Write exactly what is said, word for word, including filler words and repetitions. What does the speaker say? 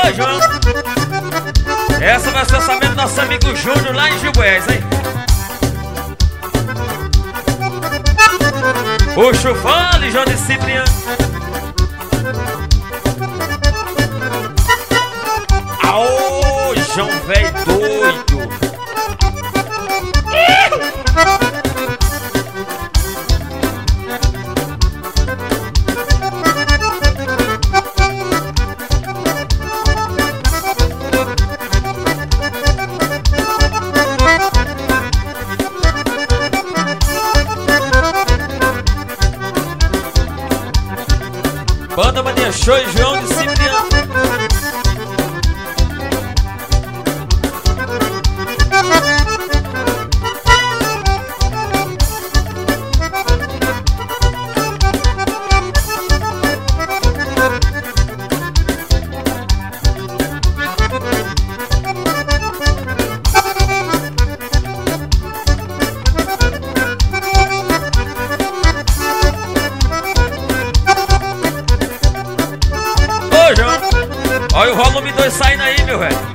Ô, João. Essa vai ser orçamento do nosso amigo Júnior lá em Gilboés, hein? O Chufale, João de Cipriano. Aô, João velho doido. Banda Mania Show e João de Cipriano. Olha o volume dois saindo aí, meu velho.